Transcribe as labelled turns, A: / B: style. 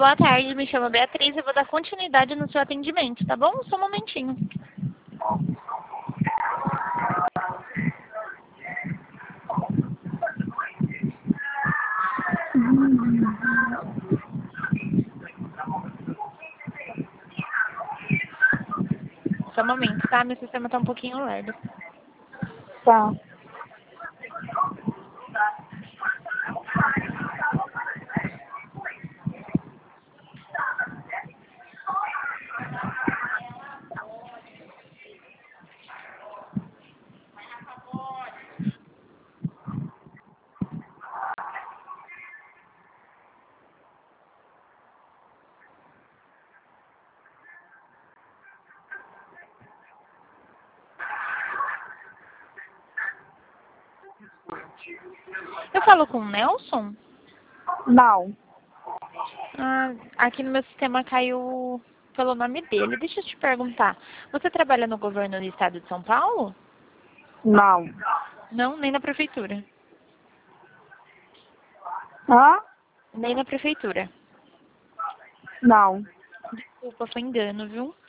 A: boa tarde. Me chamo Beatriz. Eu vou dar continuidade no seu atendimento, tá bom? Só um momentinho. Só um momento, tá? Meu sistema tá um pouquinho lerdo.
B: Tá.
A: Eu falo com o Nelson?
B: Não.
A: Ah, aqui no meu sistema caiu pelo nome dele. Deixa eu te perguntar. Você trabalha no governo do estado de São Paulo?
B: Não.
A: Não, nem na prefeitura.
B: Hã?
A: Nem na prefeitura.
B: Não.
A: Desculpa, foi engano, viu?